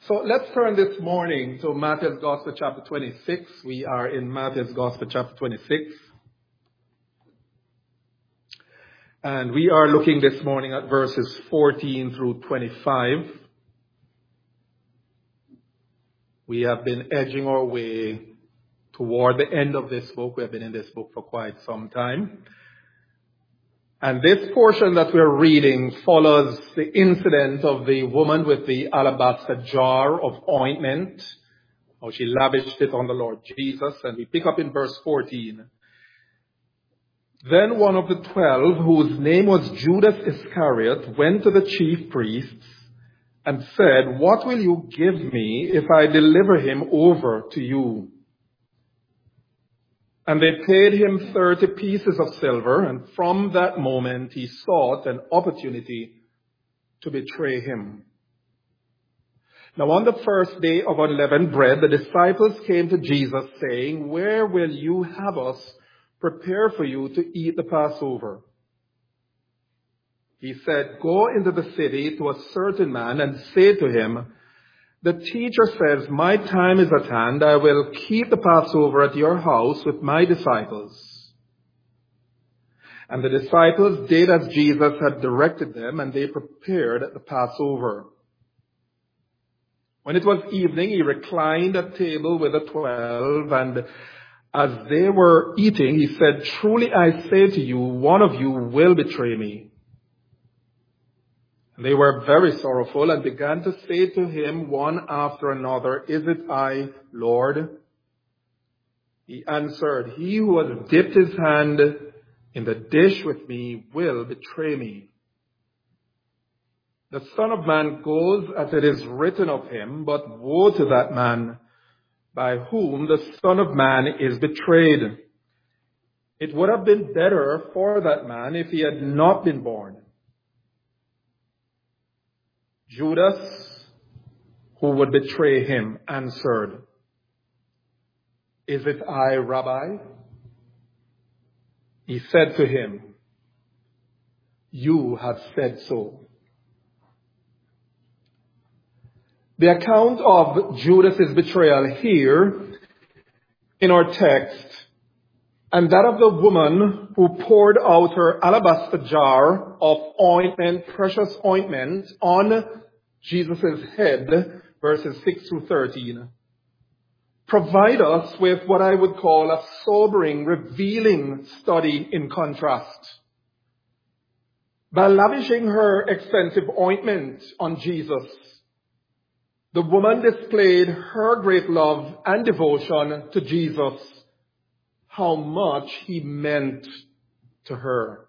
So let's turn this morning to Matthew's Gospel chapter 26. We are in Matthew's Gospel chapter 26. And we are looking this morning at verses 14 through 25. We have been edging our way toward the end of this book. We have been in this book for quite some time. And this portion that we're reading follows the incident of the woman with the alabaster jar of ointment, how she lavished it on the Lord Jesus. And we pick up in verse 14. Then one of the 12, whose name was Judas Iscariot, went to the chief priests and said, "What will you give me if I deliver him over to you?" And they paid him 30 pieces of silver, and from that moment he sought an opportunity to betray him. Now on the first day of unleavened bread, the disciples came to Jesus saying, "Where will you have us prepare for you to eat the Passover?" He said, "Go into the city to a certain man and say to him, 'The teacher says, my time is at hand. I will keep the Passover at your house with my disciples.'" And the disciples did as Jesus had directed them, and they prepared the Passover. When it was evening, he reclined at table with the 12, and as they were eating, he said, "Truly I say to you, one of you will betray me." They were very sorrowful and began to say to him one after another, "Is it I, Lord?" He answered, "He who has dipped his hand in the dish with me will betray me. The Son of Man goes as it is written of him, but woe to that man by whom the Son of Man is betrayed. It would have been better for that man if he had not been born." Judas, who would betray him, answered, "Is it I, Rabbi?" He said to him, "You have said so." The account of Judas' betrayal here in our text, and that of the woman who poured out her alabaster jar of ointment, precious ointment, on Jesus' head, verses 6 through 13, provide us with what I would call a sobering, revealing study in contrast. By lavishing her expensive ointment on Jesus, the woman displayed her great love and devotion to Jesus, how much he meant to her.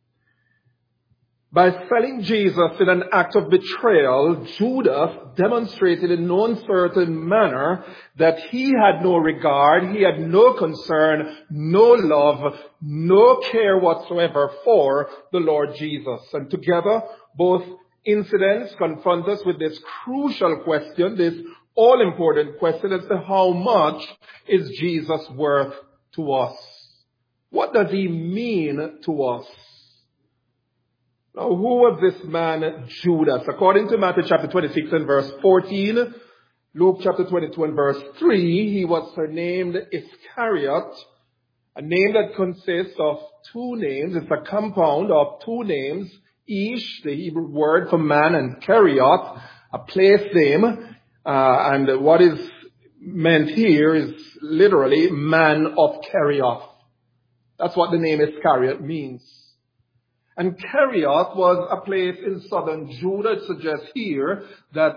By selling Jesus in an act of betrayal, Judas demonstrated in no uncertain manner that he had no regard, he had no concern, no love, no care whatsoever for the Lord Jesus. And together, both incidents confront us with this crucial question, this all-important question as to how much is Jesus worth to us? What does he mean to us? Now, who was this man Judas? According to Matthew chapter 26 and verse 14, Luke chapter 22 and verse 3, he was surnamed Iscariot, a name that consists of two names. It's a compound of two names, Ish, the Hebrew word for man, and Keriot, a place name. And what is meant here is literally man of Kerioth. That's what the name Iscariot means. And Kerioth was a place in southern Judah. It suggests here that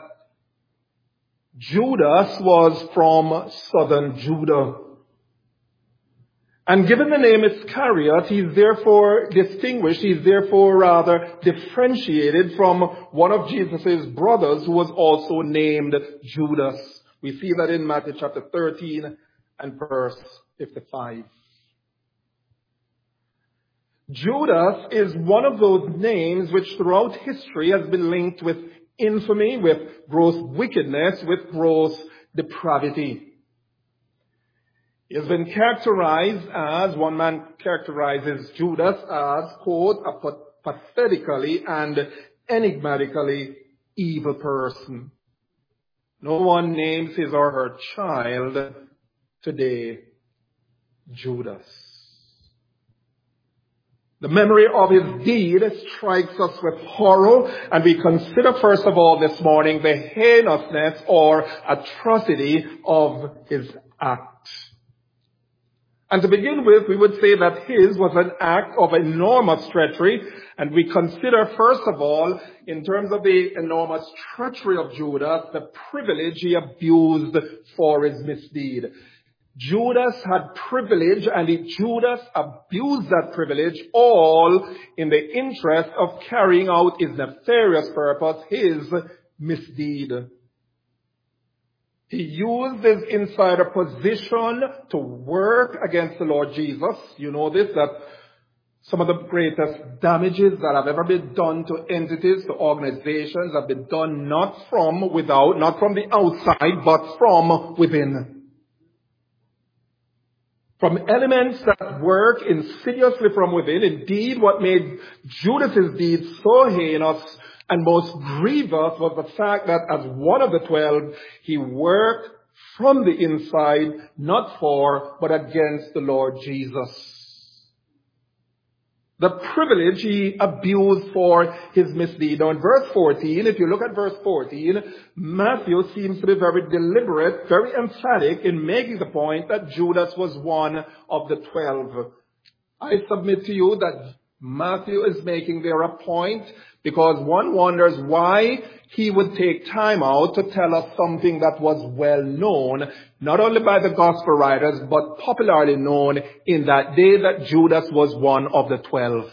Judas was from southern Judah. And given the name Iscariot, he's therefore distinguished, he's therefore rather differentiated from one of Jesus' brothers who was also named Judas. We see that in Matthew chapter 13 and verse 55. Judas is one of those names which throughout history has been linked with infamy, with gross wickedness, with gross depravity. He has been characterized as, one man characterizes Judas as, quote, a pathetically and enigmatically evil person. No one names his or her child today Judas. The memory of his deed strikes us with horror, and we consider first of all this morning the heinousness or atrocity of his act. And to begin with, we would say that his was an act of enormous treachery, and we consider first of all, in terms of the enormous treachery of Judas, the privilege he abused for his misdeed. Judas had privilege, and Judas abused that privilege, all in the interest of carrying out his nefarious purpose, his misdeed. He used his insider position to work against the Lord Jesus. You know this, that some of the greatest damages that have ever been done to entities, to organizations, have been done not from without, not from the outside, but from within. From elements that work insidiously from within. Indeed, what made Judas's deed so heinous and most grievous was the fact that as one of the 12, he worked from the inside, not for, but against the Lord Jesus. The privilege he abused for his misdeed. Now in verse 14, if you look at verse 14, Matthew seems to be very deliberate, very emphatic in making the point that Judas was one of the 12. I submit to you that Matthew is making there a point because one wonders why he would take time out to tell us something that was well known, not only by the gospel writers, but popularly known in that day, that Judas was one of the 12.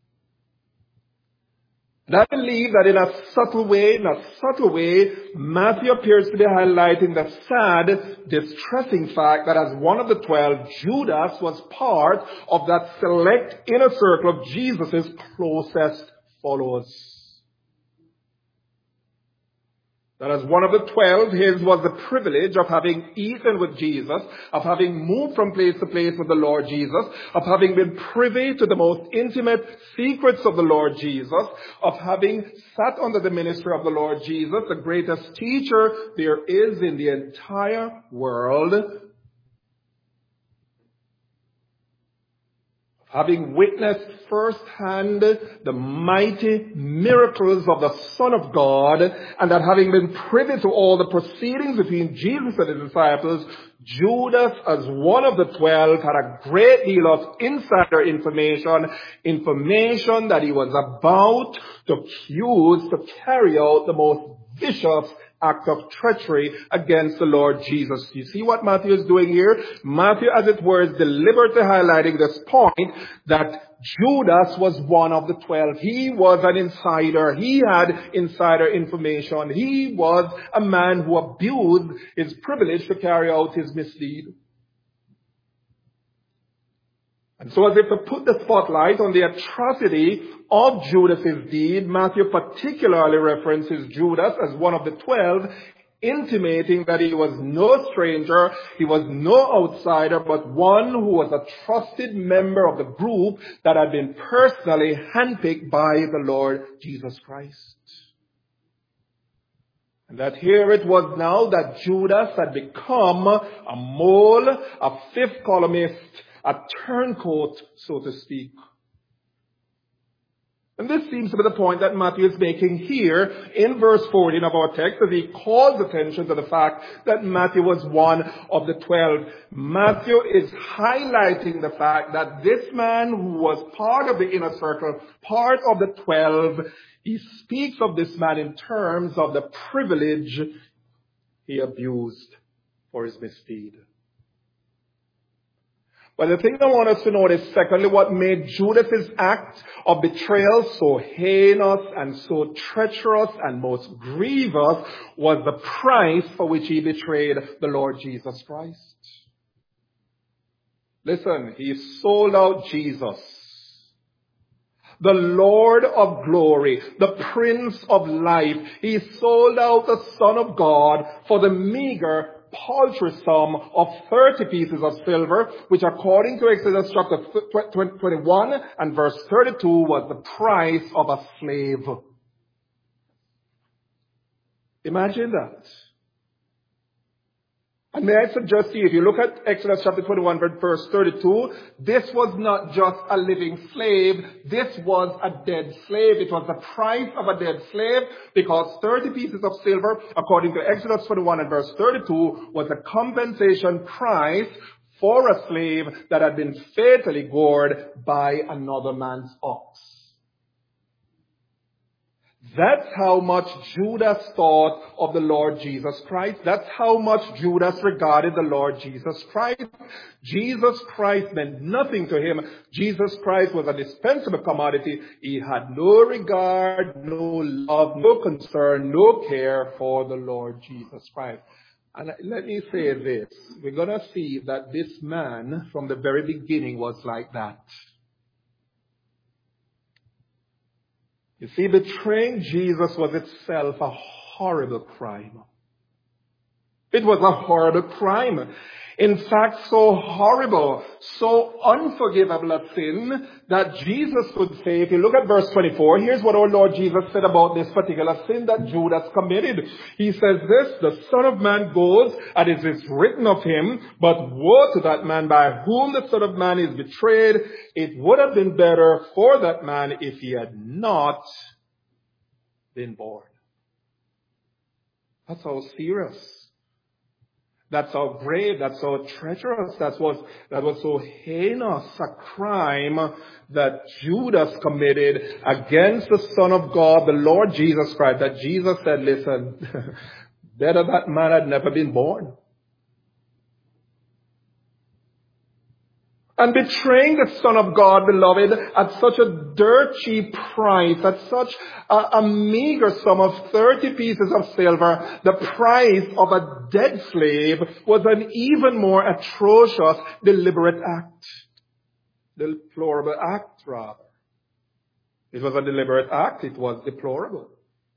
And I believe that in a subtle way, Matthew appears to be highlighting the sad, distressing fact that as one of the 12, Judas was part of that select inner circle of Jesus' closest followers. That as one of the 12, his was the privilege of having eaten with Jesus, of having moved from place to place with the Lord Jesus, of having been privy to the most intimate secrets of the Lord Jesus, of having sat under the ministry of the Lord Jesus, the greatest teacher there is in the entire world, having witnessed firsthand the mighty miracles of the Son of God, and that having been privy to all the proceedings between Jesus and his disciples, Judas, as one of the 12, had a great deal of insider information that he was about to use to carry out the most vicious act of treachery against the Lord Jesus. You see what Matthew is doing here? Matthew, as it were, is deliberately highlighting this point that Judas was one of the 12. He was an insider. He had insider information. He was a man who abused his privilege to carry out his misdeed. And so as if to put the spotlight on the atrocity of Judas's deed, Matthew particularly references Judas as one of the 12, intimating that he was no stranger, he was no outsider, but one who was a trusted member of the group that had been personally handpicked by the Lord Jesus Christ. And that here it was now that Judas had become a mole, a fifth columnist, a turncoat, so to speak. And this seems to be the point that Matthew is making here in verse 14 of our text, as he calls attention to the fact that Matthew was one of the 12. Matthew is highlighting the fact that this man who was part of the inner circle, part of the 12, he speaks of this man in terms of the privilege he abused for his misdeed. But the thing I want us to notice, secondly, what made Judas's act of betrayal so heinous and so treacherous and most grievous was the price for which he betrayed the Lord Jesus Christ. Listen, he sold out Jesus, the Lord of glory, the Prince of life. He sold out the Son of God for the meager, paltry sum of 30 pieces of silver, which according to Exodus chapter 21 and verse 32 was the price of a slave. Imagine that. And may I suggest to you, if you look at Exodus chapter 21, verse 32, this was not just a living slave. This was a dead slave. It was the price of a dead slave, because 30 pieces of silver, according to Exodus 21 and verse 32, was a compensation price for a slave that had been fatally gored by another man's ox. That's how much Judas thought of the Lord Jesus Christ. That's how much Judas regarded the Lord Jesus Christ. Jesus Christ meant nothing to him. Jesus Christ was a dispensable commodity. He had no regard, no love, no concern, no care for the Lord Jesus Christ. And let me say this. We're going to see that this man from the very beginning was like that. You see, betraying Jesus was itself a horrible crime. It was a horrible crime. In fact, so horrible, so unforgivable a sin that Jesus would say, if you look at verse 24, here's what our Lord Jesus said about this particular sin that Judas committed. He says this, the Son of Man goes, and it is written of him, but woe to that man by whom the Son of Man is betrayed. It would have been better for that man if he had not been born. That's how serious. That's how grave, that's how treacherous, that was so heinous a crime that Judas committed against the Son of God, the Lord Jesus Christ, that Jesus said, listen, better that man had never been born. And betraying the Son of God, beloved, at such a dirt cheap price, at such a meager sum of 30 pieces of silver, the price of a dead slave, was an even more atrocious, deliberate act. Deplorable act, rather. It was a deliberate act. It was deplorable.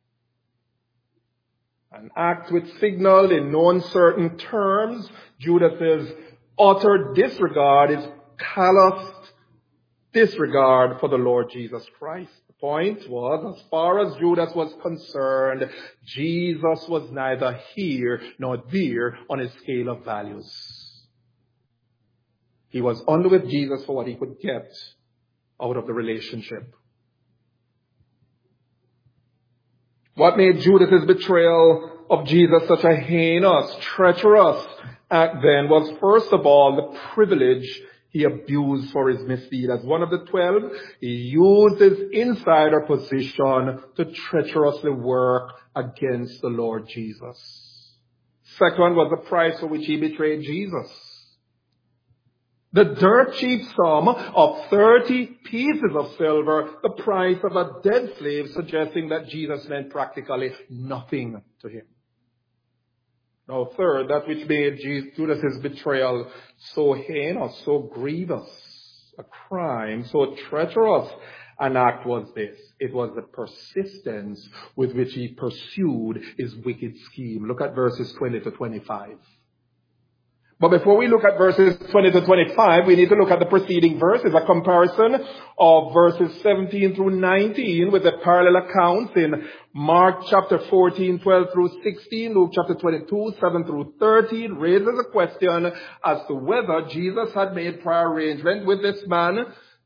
An act which signaled in no uncertain terms Judas's utter disregard, his calloused disregard for the Lord Jesus Christ. The point was, as far as Judas was concerned, Jesus was neither here nor there on his scale of values. He was only with Jesus for what he could get out of the relationship. What made Judas's betrayal of Jesus such a heinous, treacherous act then was, first of all, the privilege he abused for his misdeed. As one of the 12, he used his insider position to treacherously work against the Lord Jesus. Second was the price for which he betrayed Jesus. The dirt cheap sum of 30 pieces of silver, the price of a dead slave, suggesting that Jesus meant practically nothing to him. Now, third, that which made Judas's betrayal so heinous, so grievous, a crime, so treacherous an act was this. It was the persistence with which he pursued his wicked scheme. Look at verses 20 to 25. But before we look at verses 20 to 25, we need to look at the preceding verses, a comparison of verses 17 through 19 with the parallel accounts in Mark chapter 14, 12 through 16, Luke chapter 22, 7 through 13, raises a question as to whether Jesus had made prior arrangement with this man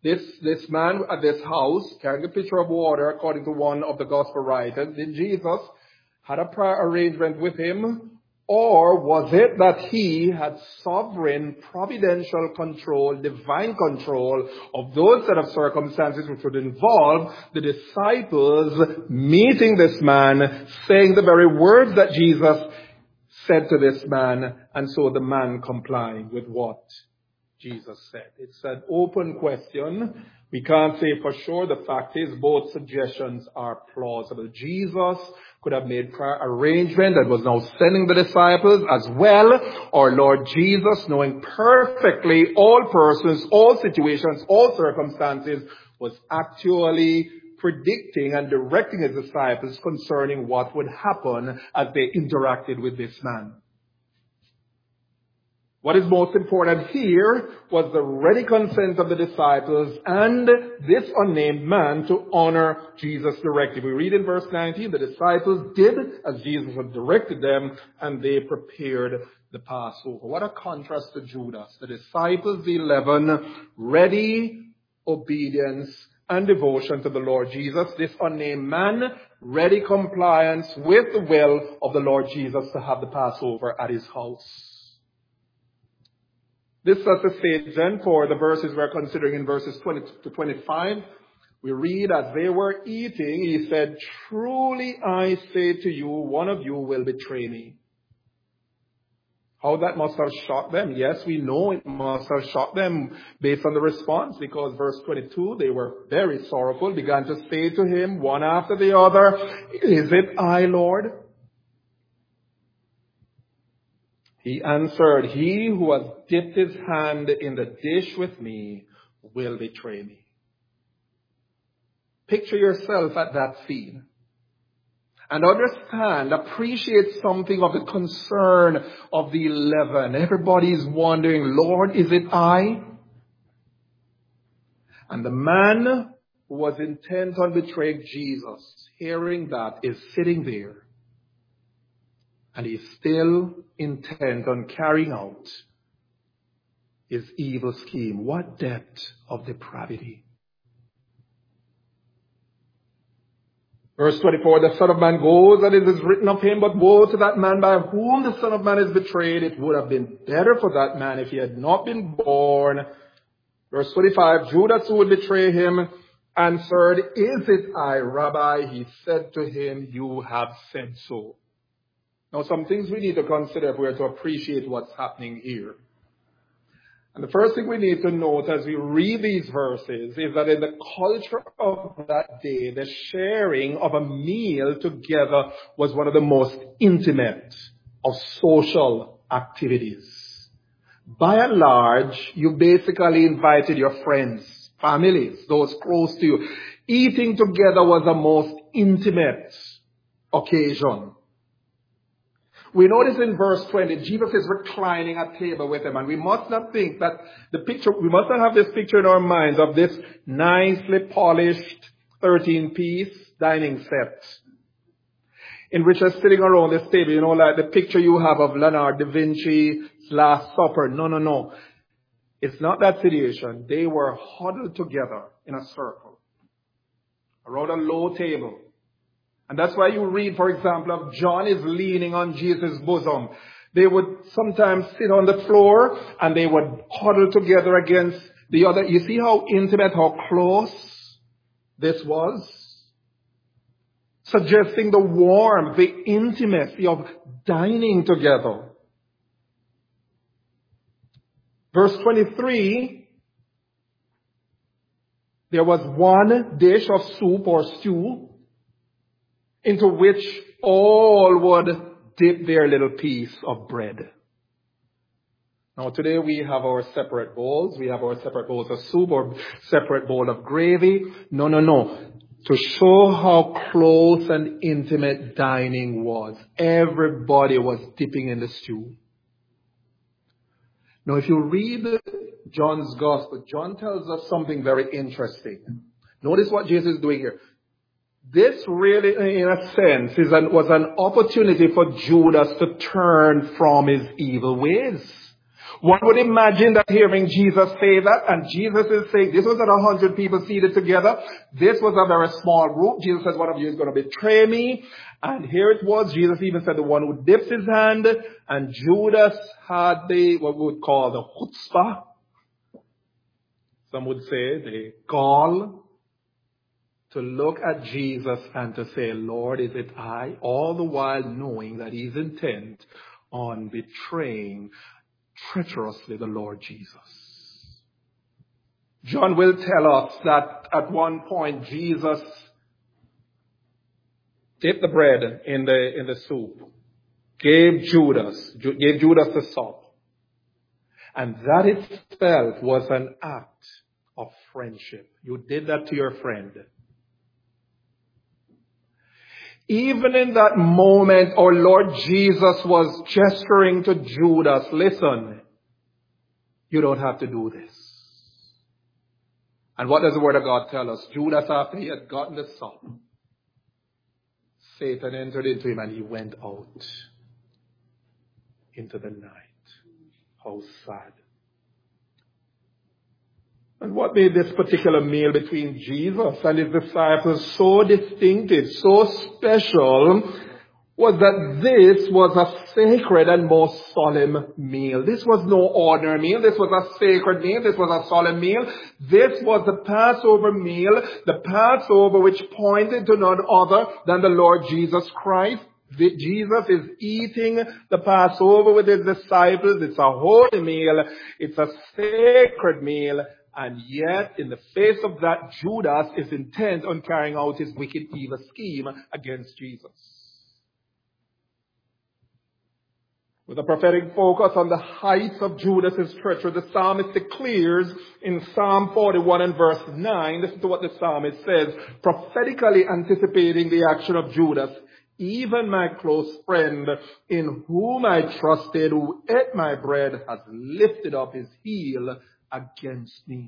at this house, carrying a pitcher of water, according to one of the gospel writers. Did Jesus had a prior arrangement with him? Or was it that he had sovereign, providential control, divine control of those set of circumstances which would involve the disciples meeting this man, saying the very words that Jesus said to this man, and so the man complying with what Jesus said? It's an open question. We can't say for sure. The fact is, both suggestions are plausible. Jesus could have made prior arrangement and was now sending the disciples as well, or Lord Jesus, knowing perfectly all persons, all situations, all circumstances, was actually predicting and directing his disciples concerning what would happen as they interacted with this man. What is most important here was the ready consent of the disciples and this unnamed man to honor Jesus directly. We read in verse 19, the disciples did as Jesus had directed them, and they prepared the Passover. What a contrast to Judas. The disciples, the 11, ready obedience and devotion to the Lord Jesus. This unnamed man, ready compliance with the will of the Lord Jesus to have the Passover at his house. This sets the stage then for the verses we're considering in verses 20 to 25. We read, as they were eating, he said, "Truly I say to you, one of you will betray me." How that must have shocked them. Yes, we know it must have shocked them based on the response, because verse 22, they were very sorrowful, began to say to him one after the other, "Is it I, Lord?" He answered, "He who has dipped his hand in the dish with me will betray me." Picture yourself at that scene and understand, appreciate something of the concern of the 11. Everybody's wondering, "Lord, is it I?" And the man who was intent on betraying Jesus, hearing that, is sitting there. And he's still intent on carrying out his evil scheme. What depth of depravity. Verse 24, the Son of Man goes, and it is written of him, but woe to that man by whom the Son of Man is betrayed. It would have been better for that man if he had not been born. Verse 25, Judas, who would betray him, answered, "Is it I, Rabbi?" He said to him, "You have said so." Now, some things we need to consider if we are to appreciate what's happening here. And the first thing we need to note as we read these verses is that in the culture of that day, the sharing of a meal together was one of the most intimate of social activities. By and large, you basically invited your friends, families, those close to you. Eating together was the most intimate occasion. We notice in verse 20, Jesus is reclining at table with them, and we must not think that we must not have this picture in our minds of this nicely polished 13-piece dining set in which they're sitting around this table, like the picture you have of Leonardo da Vinci's Last Supper. No. It's not that situation. They were huddled together in a circle around a low table. And that's why you read, for example, of John is leaning on Jesus' bosom. They would sometimes sit on the floor and they would huddle together against the other. You see how intimate, how close this was? Suggesting the warmth, the intimacy of dining together. Verse 23, there was one dish of soup or stew into which all would dip their little piece of bread. Now today we have our separate bowls. We have our separate bowls of soup or separate bowl of gravy. No. To show how close and intimate dining was, everybody was dipping in the stew. Now if you read John's Gospel, John tells us something very interesting. Notice what Jesus is doing here. This really, in a sense, was an opportunity for Judas to turn from his evil ways. One would imagine that hearing Jesus say that, and Jesus is saying, this was not 100 people seated together. This was a very small group. Jesus says, one of you is going to betray me. And here it was. Jesus even said the one who dips his hand, and Judas had what we would call the chutzpah. Some would say the gall to look at Jesus and to say, "Lord, is it I?" All the while knowing that he's intent on betraying treacherously the Lord Jesus. John will tell us that at one point Jesus dipped the bread in the soup, gave Judas the sup, and that itself was an act of friendship. You did that to your friend. Even in that moment, our Lord Jesus was gesturing to Judas, listen, You don't have to do this. And what does the Word of God tell us? Judas, after he had gotten the sum, Satan entered into him and he went out into the night. How sad. And what made this particular meal between Jesus and his disciples so distinctive, so special, was that this was a sacred and most solemn meal. This was no ordinary meal. This was a sacred meal. This was a solemn meal. This was the Passover meal, the Passover which pointed to none other than the Lord Jesus Christ. Jesus is eating the Passover with his disciples. It's a holy meal. It's a sacred meal. And yet, in the face of that, Judas is intent on carrying out his wicked, evil scheme against Jesus. With a prophetic focus on the heights of Judas' treachery, the psalmist declares in Psalm 41 and verse 9, listen to what the psalmist says, prophetically anticipating the action of Judas. Even my close friend, in whom I trusted, who ate my bread, has lifted up his heel against me.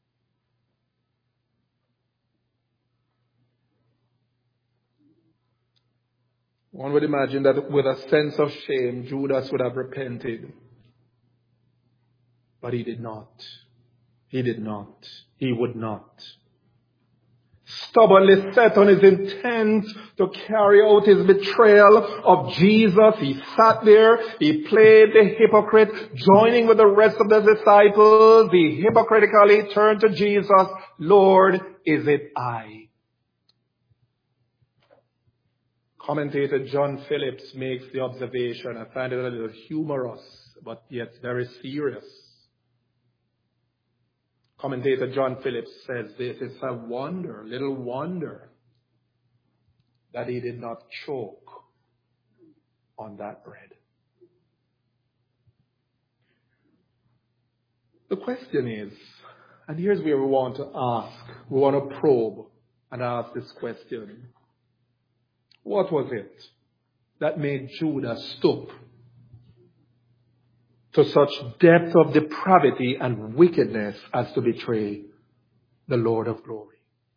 One would imagine that with a sense of shame, Judas would have repented. But he did not. He did not. He would not. Stubbornly set on his intent to carry out his betrayal of Jesus, he sat there, he played the hypocrite, joining with the rest of the disciples. He hypocritically turned to Jesus, Lord, is it I? Commentator John Phillips makes the observation, I find it a little humorous, but yet very serious. Commentator John Phillips says this, it's a wonder, little wonder, that he did not choke on that bread. The question is, and here's where we want to probe and ask this question. What was it that made Judas stoop to such depth of depravity and wickedness as to betray the Lord of glory?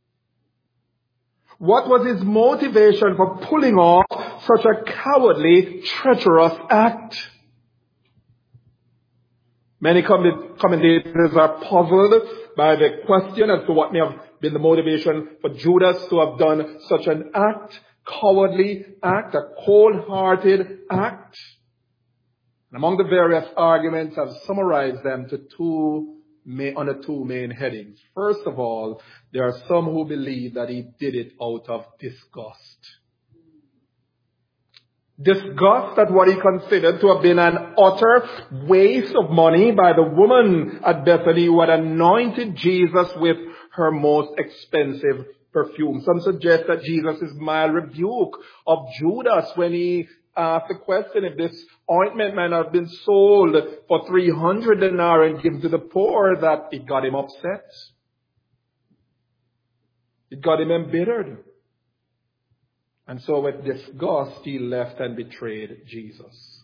What was his motivation for pulling off such a cowardly, treacherous act? Many commentators are puzzled by the question as to what may have been the motivation for Judas to have done such an act, cowardly act, a cold-hearted act. And among the various arguments, I've summarized them under two main headings. First of all, there are some who believe that he did it out of disgust. Disgust at what he considered to have been an utter waste of money by the woman at Bethany who had anointed Jesus with her most expensive perfume. Some suggest that Jesus' mild rebuke of Judas when he asked the question if this ointment might have been sold for 300 denarii and given to the poor, that it got him upset. It got him embittered. And so with disgust, he left and betrayed Jesus.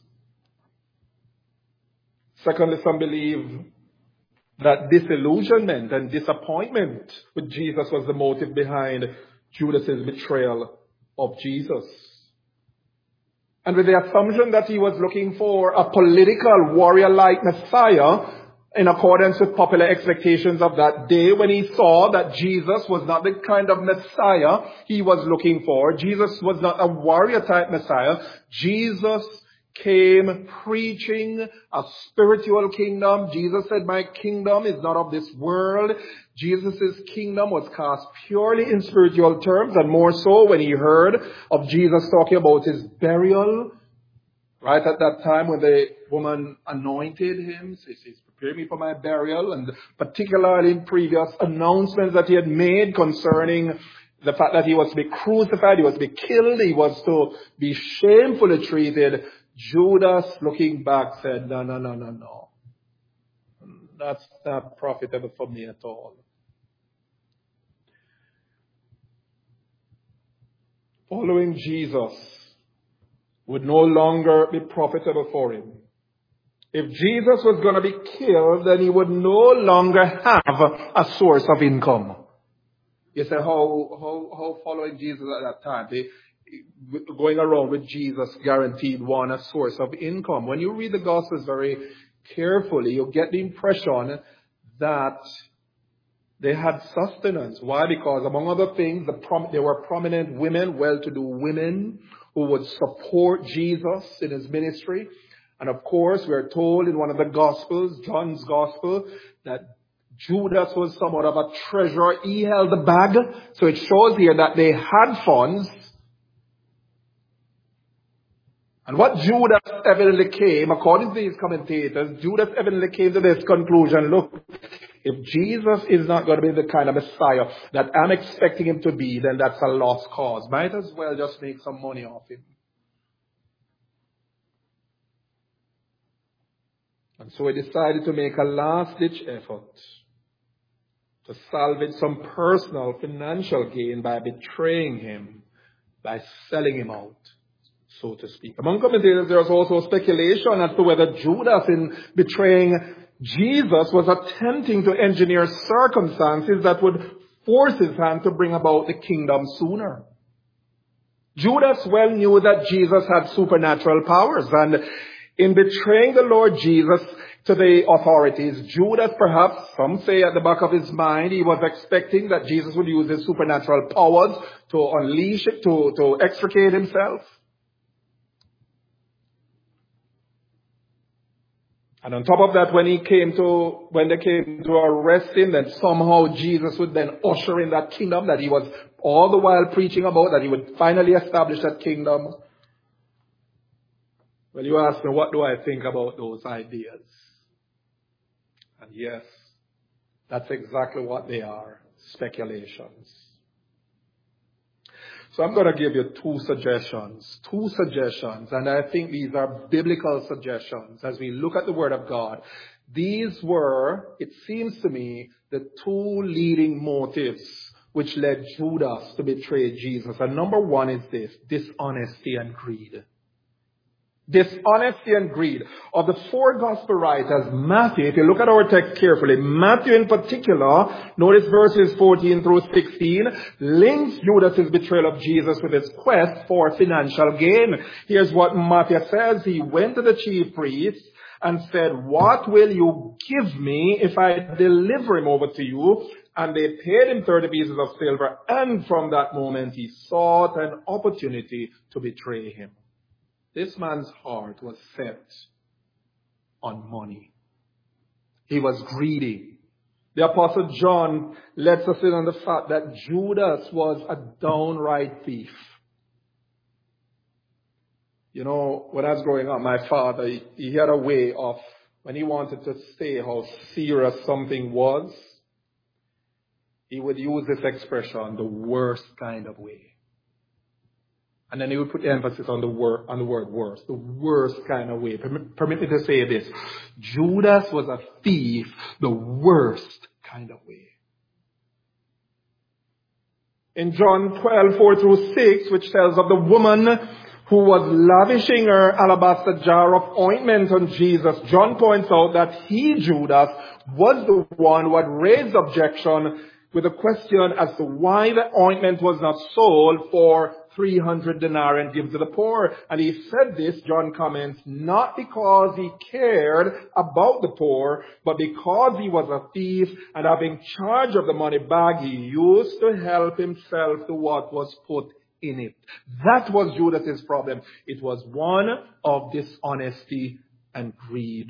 Secondly, some believe that disillusionment and disappointment with Jesus was the motive behind Judas' betrayal of Jesus. And with the assumption that he was looking for a political warrior-like Messiah, in accordance with popular expectations of that day, when he saw that Jesus was not the kind of Messiah he was looking for. Jesus was not a warrior-type Messiah. Jesus came preaching a spiritual kingdom. Jesus said, my kingdom is not of this world. Jesus' kingdom was cast purely in spiritual terms, and more so when he heard of Jesus talking about his burial. Right at that time when the woman anointed him, he says, prepare me for my burial, and particularly in previous announcements that he had made concerning the fact that he was to be crucified, he was to be killed, he was to be shamefully treated. Judas, looking back, said, no. That's not profitable for me at all. Following Jesus would no longer be profitable for him. If Jesus was going to be killed, then he would no longer have a source of income. You say, how following Jesus at that time? Going around with Jesus guaranteed one a source of income. When you read the Gospels very carefully, you get the impression that they had sustenance. Why? Because among other things, there were prominent women, well-to-do women, who would support Jesus in his ministry. And of course, we are told in one of the Gospels, John's Gospel, that Judas was somewhat of a treasurer. He held the bag. So it shows here that they had funds. And what Judas evidently came, according to these commentators, Judas evidently came to this conclusion: look, if Jesus is not going to be the kind of Messiah that I'm expecting him to be, then that's a lost cause. Might as well just make some money off him. And so he decided to make a last-ditch effort to salvage some personal financial gain by betraying him, by selling him out, so to speak. Among commentators, there is also speculation as to whether Judas, in betraying Jesus, was attempting to engineer circumstances that would force his hand to bring about the kingdom sooner. Judas well knew that Jesus had supernatural powers, and in betraying the Lord Jesus to the authorities, Judas, perhaps, some say at the back of his mind, he was expecting that Jesus would use his supernatural powers to unleash it, to extricate himself. And on top of that, when they came to arrest him, then somehow Jesus would then usher in that kingdom that he was all the while preaching about, that he would finally establish that kingdom. Well, you ask me, what do I think about those ideas? And yes, that's exactly what they are, speculations. So I'm going to give you two suggestions, and I think these are biblical suggestions as we look at the Word of God. These were, it seems to me, the two leading motives which led Judas to betray Jesus. And number one is this: dishonesty and greed. Dishonesty and greed. Of the four gospel writers, Matthew, if you look at our text carefully, Matthew in particular, notice verses 14 through 16, links Judas' betrayal of Jesus with his quest for financial gain. Here's what Matthew says. He went to the chief priests and said, "What will you give me if I deliver him over to you?" And they paid him 30 pieces of silver, and from that moment he sought an opportunity to betray him. This man's heart was set on money. He was greedy. The Apostle John lets us in on the fact that Judas was a downright thief. You know, when I was growing up, my father, he had a way of, when he wanted to say how serious something was, he would use this expression, the worst kind of way. And then he would put the emphasis on the word worst, the worst kind of way. Permit me to say this. Judas was a thief, the worst kind of way. In John 12:4 through 6, which tells of the woman who was lavishing her alabaster jar of ointment on Jesus, John points out that he, Judas, was the one who had raised objection with a question as to why the ointment was not sold for 300 denarii and given to the poor. And he said this, John comments, not because he cared about the poor, but because he was a thief, and having charge of the money bag, he used to help himself to what was put in it. That was Judas's problem. It was one of dishonesty and greed.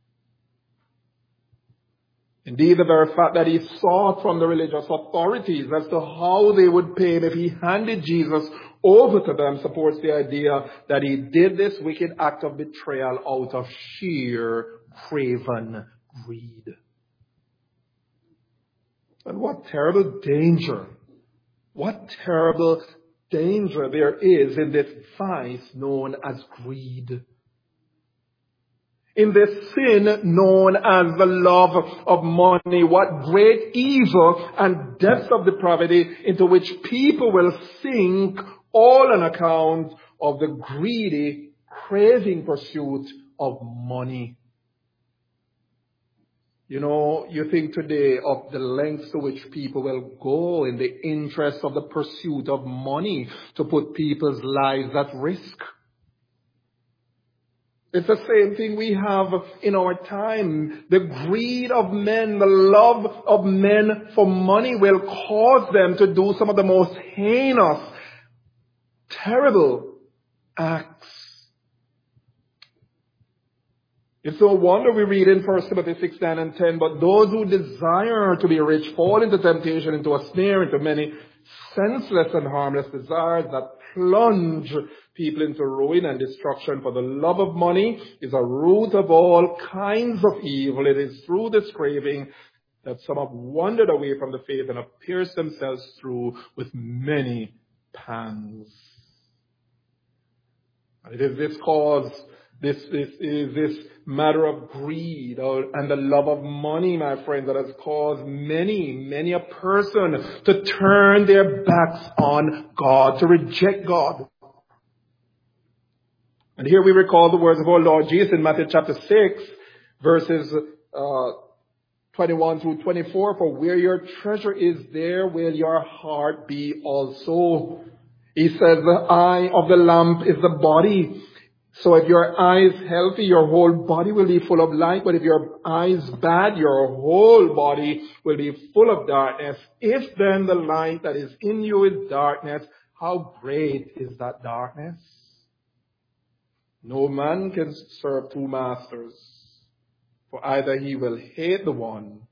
Indeed, the very fact that he sought from the religious authorities as to how they would pay him if he handed Jesus over to them supports the idea that he did this wicked act of betrayal out of sheer craven greed. And what terrible danger there is in this vice known as greed. In this sin known as the love of money, what great evil and depths of depravity into which people will sink, all on account of the greedy, craving pursuit of money. You think today of the lengths to which people will go in the interest of the pursuit of money to put people's lives at risk. It's the same thing we have in our time. The greed of men, the love of men for money will cause them to do some of the most heinous, terrible acts. It's no wonder we read in 1 Timothy 6, 9 and 10, but those who desire to be rich fall into temptation, into a snare, into many senseless and harmless desires that plunge people into ruin and destruction. For the love of money is a root of all kinds of evil. It is through this craving that some have wandered away from the faith and have pierced themselves through with many pangs. And it is this cause, this matter of greed and the love of money, my friends, that has caused many a person to turn their backs on God, to reject God. And here we recall the words of our Lord Jesus in Matthew chapter 6, verses 21 through 24. For where your treasure is, there will your heart be also. He says the eye of the lamp is the body. So if your eye is healthy, your whole body will be full of light. But if your eye is bad, your whole body will be full of darkness. If then the light that is in you is darkness, how great is that darkness? No man can serve two masters, for either he will hate the one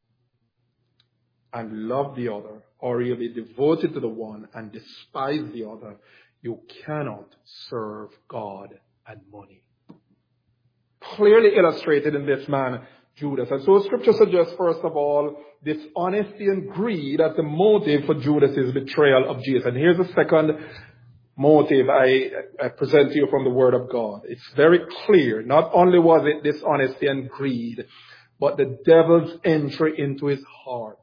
and love the other, or he'll be devoted to the one and despise the other. You cannot serve God and money. Clearly illustrated in this man, Judas. And so Scripture suggests, first of all, dishonesty and greed as the motive for Judas's betrayal of Jesus. And here's the second motive I present to you from the Word of God. It's very clear. Not only was it dishonesty and greed, but the devil's entry into his heart.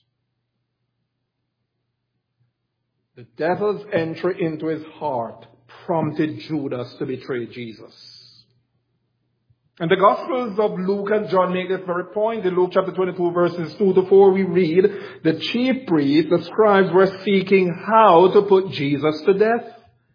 The devil's entry into his heart prompted Judas to betray Jesus. And the Gospels of Luke and John make this very point. In Luke chapter 22, verses 2 to 4, we read, the chief priests, the scribes, were seeking how to put Jesus to death.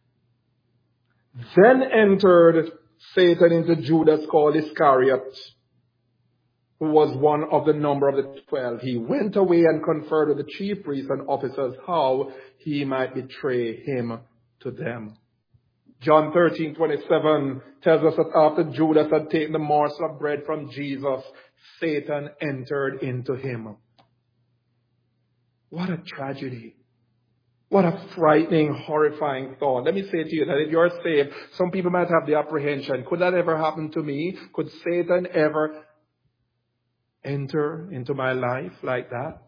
Then entered Satan into Judas called Iscariot, who was one of the number of the 12. He went away and conferred with the chief priests and officers how he might betray him to them. John 13:27 tells us that after Judas had taken the morsel of bread from Jesus, Satan entered into him. What a tragedy. What a frightening, horrifying thought. Let me say to you that if you're saved, some people might have the apprehension, could that ever happen to me? Could Satan ever enter into my life like that?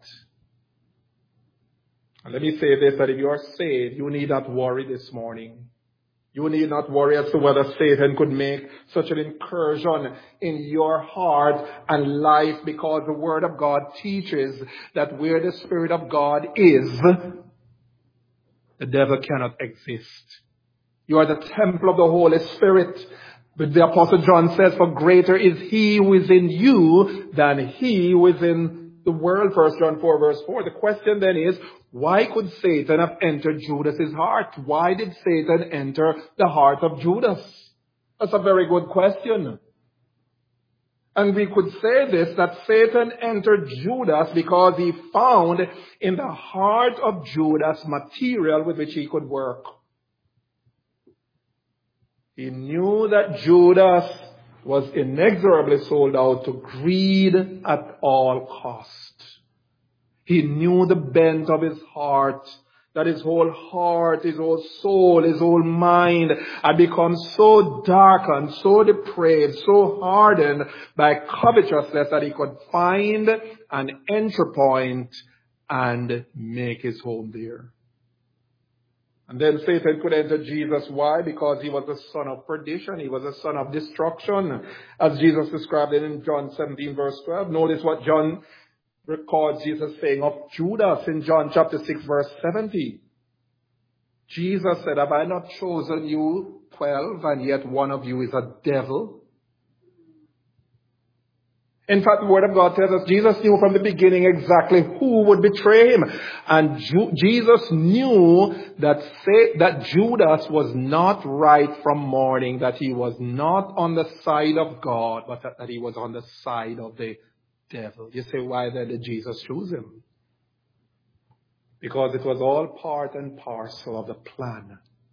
And let me say this, that if you are saved, you need not worry this morning. You need not worry as to whether Satan could make such an incursion in your heart and life, because the Word of God teaches that where the Spirit of God is, the devil cannot exist. You are the temple of the Holy Spirit. But the Apostle John says, for greater is he who is in you than he who is in the world. 1 John 4 verse 4. The question then is, why could Satan have entered Judas's heart? Why did Satan enter the heart of Judas? That's a very good question. And we could say this, that Satan entered Judas because he found in the heart of Judas material with which he could work. He knew that Judas was inexorably sold out to greed at all cost. He knew the bent of his heart, that his whole heart, his whole soul, his whole mind had become so darkened, so depraved, so hardened by covetousness that he could find an entry point and make his home there. And then Satan could enter Jesus. Why? Because he was the son of perdition. He was the son of destruction. As Jesus described it in John 17 verse 12. Notice what John records Jesus saying of Judas in John chapter 6 verse 70. Jesus said, have I not chosen you 12, and yet one of you is a devil? In fact, the Word of God tells us Jesus knew from the beginning exactly who would betray him. And Jesus knew that Judas was not right from morning, that he was not on the side of God, but that he was on the side of the devil. You say, why then did Jesus choose him? Because it was all part and parcel of the plan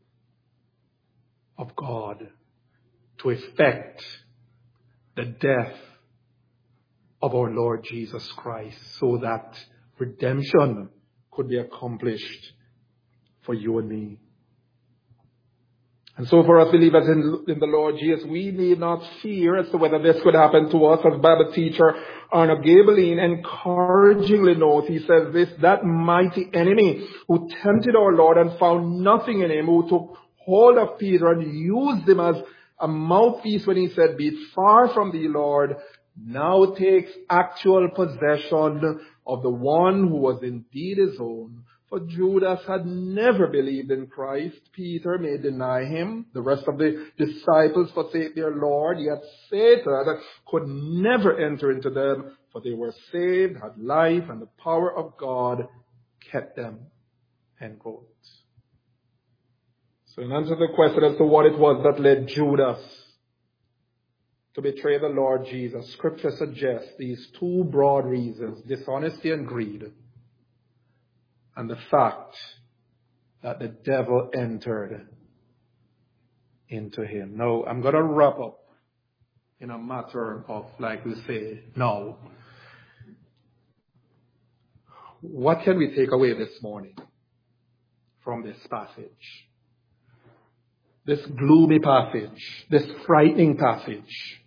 of God to effect the death of our Lord Jesus Christ, so that redemption could be accomplished for you and me. And so for us believers in the Lord Jesus, we need not fear as to whether this could happen to us. As Bible teacher Arnold Gabeline encouragingly notes, he says this, that mighty enemy who tempted our Lord and found nothing in him, who took hold of Peter and used him as a mouthpiece when he said, "Be it far from thee, Lord," now takes actual possession of the one who was indeed his own. For Judas had never believed in Christ. Peter may deny him. The rest of the disciples forsake their Lord. Yet Satan could never enter into them, for they were saved, had life, and the power of God kept them. End quote. So in answer to the question as to what it was that led Judas to betray the Lord Jesus, Scripture suggests these two broad reasons: dishonesty and greed, and the fact that the devil entered into him. Now, I'm going to wrap up in a matter of, like we say, now. What can we take away this morning from this passage? This gloomy passage, this frightening passage.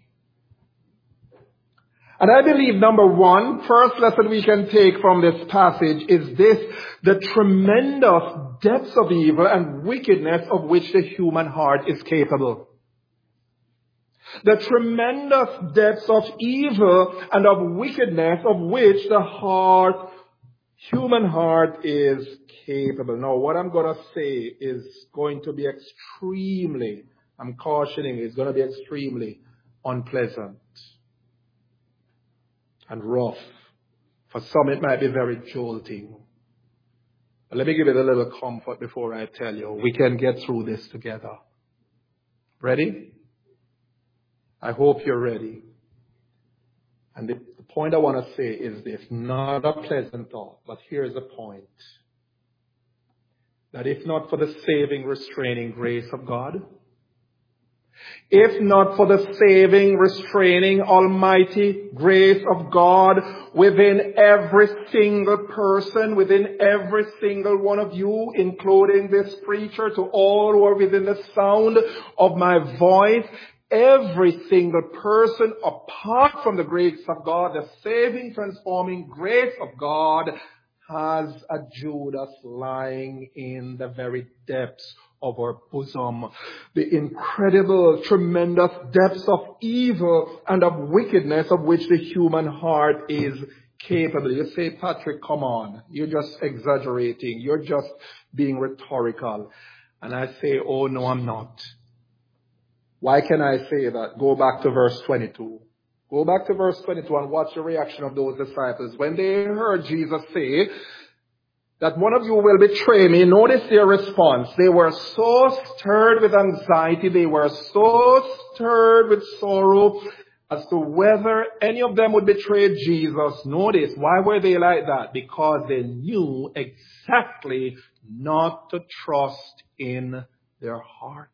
And I believe, number one, first lesson we can take from this passage is this: the tremendous depths of evil and wickedness of which the human heart is capable. The tremendous depths of evil and of wickedness of which the human heart is capable. Now, what I'm going to say is going to be extremely, I'm cautioning, it's going to be extremely unpleasant and rough. For some, it might be very jolting. But let me give it a little comfort before I tell you. We can get through this together. Ready? I hope you're ready. And the point I want to say is this: not a pleasant thought, but here's the point. That if not for the saving, restraining grace of God, if not for the saving, restraining, almighty grace of God within every single person, within every single one of you, including this preacher, to all who are within the sound of my voice, every single person, apart from the grace of God, the saving, transforming grace of God, has a Judas lying in the very depths of our bosom. The incredible, tremendous depths of evil and of wickedness of which the human heart is capable. You say, Patrick, come on. You're just exaggerating. You're just being rhetorical. And I say, oh no, I'm not. Why can I say that? Go back to verse 22. Go back to verse 22 and watch the reaction of those disciples. When they heard Jesus say that one of you will betray me, notice their response. They were so stirred with anxiety. They were so stirred with sorrow as to whether any of them would betray Jesus. Notice, why were they like that? Because they knew exactly not to trust in their heart.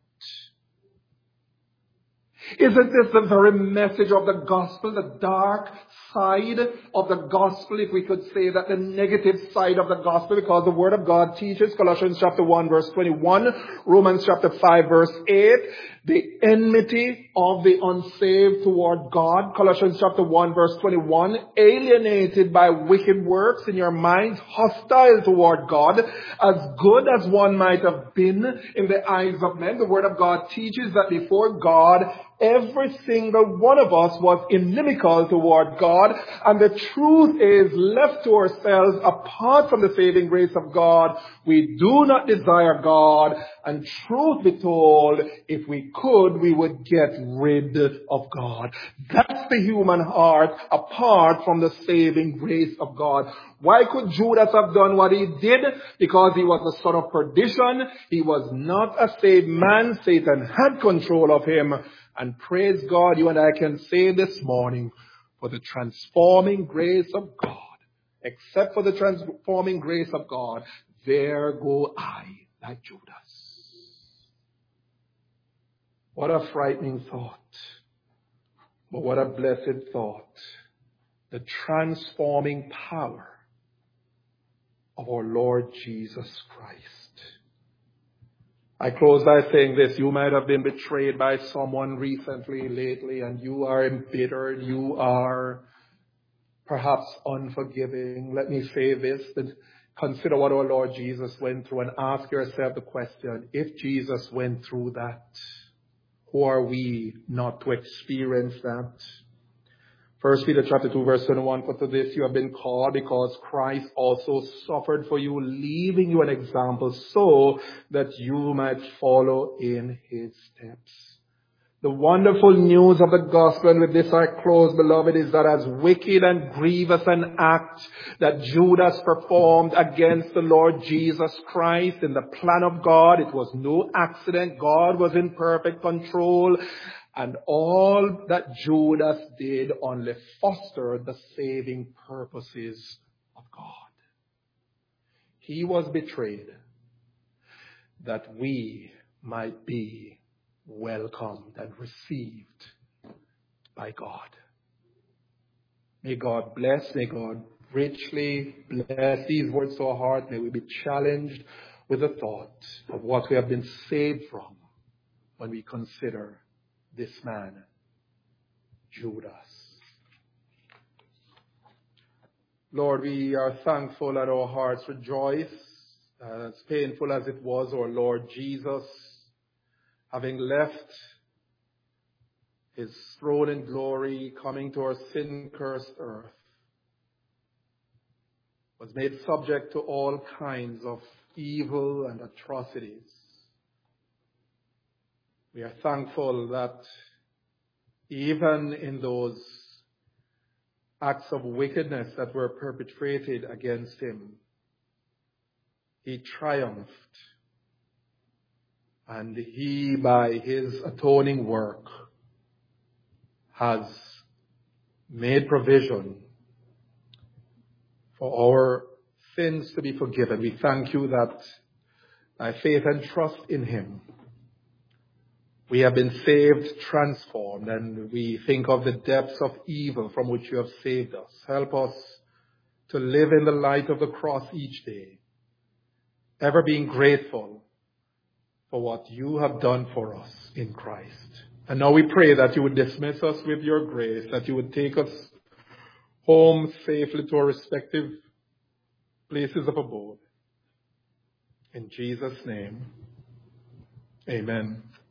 Isn't this the very message of the gospel, the dark side of the gospel, if we could say that, the negative side of the gospel, because the Word of God teaches, Colossians chapter 1 verse 21, Romans chapter 5 verse 8, the enmity of the unsaved toward God, Colossians chapter 1 verse 21, alienated by wicked works in your minds, hostile toward God, as good as one might have been in the eyes of men. The Word of God teaches that before God, Every single one of us was inimical toward God, and the truth is, left to ourselves, apart from the saving grace of God, we do not desire God, and truth be told, if we could, we would get rid of God. That's the human heart, apart from the saving grace of God. Why could Judas have done what he did? Because he was the son of perdition. He was not a saved man. Satan had control of him. And praise God, you and I can say this morning, for the transforming grace of God, except for the transforming grace of God, there go I, like Judas. What a frightening thought. But what a blessed thought. The transforming power of our Lord Jesus Christ. I close by saying this. You might have been betrayed by someone recently, lately, and you are embittered. You are perhaps unforgiving. Let me say this, that consider what our Lord Jesus went through and ask yourself the question, if Jesus went through that, who are we not to experience that? 1 Peter chapter 2 verse 21, for to this you have been called, because Christ also suffered for you, leaving you an example so that you might follow in his steps. The wonderful news of the gospel, and with this I close, beloved, is that as wicked and grievous an act that Judas performed against the Lord Jesus Christ in the plan of God, it was no accident. God was in perfect control. And all that Judas did only fostered the saving purposes of God. He was betrayed that we might be welcomed and received by God. May God bless, may God richly bless these words to our heart. May we be challenged with the thought of what we have been saved from when we consider this man, Judas. Lord, we are thankful that our hearts rejoice. As painful as it was, our Lord Jesus, having left his throne in glory, coming to our sin-cursed earth, was made subject to all kinds of evil and atrocities. We are thankful that even in those acts of wickedness that were perpetrated against him, he triumphed. And he, by his atoning work, has made provision for our sins to be forgiven. We thank you that by faith and trust in him, we have been saved, transformed, and we think of the depths of evil from which you have saved us. Help us to live in the light of the cross each day, ever being grateful for what you have done for us in Christ. And now we pray that you would dismiss us with your grace, that you would take us home safely to our respective places of abode. In Jesus' name, amen.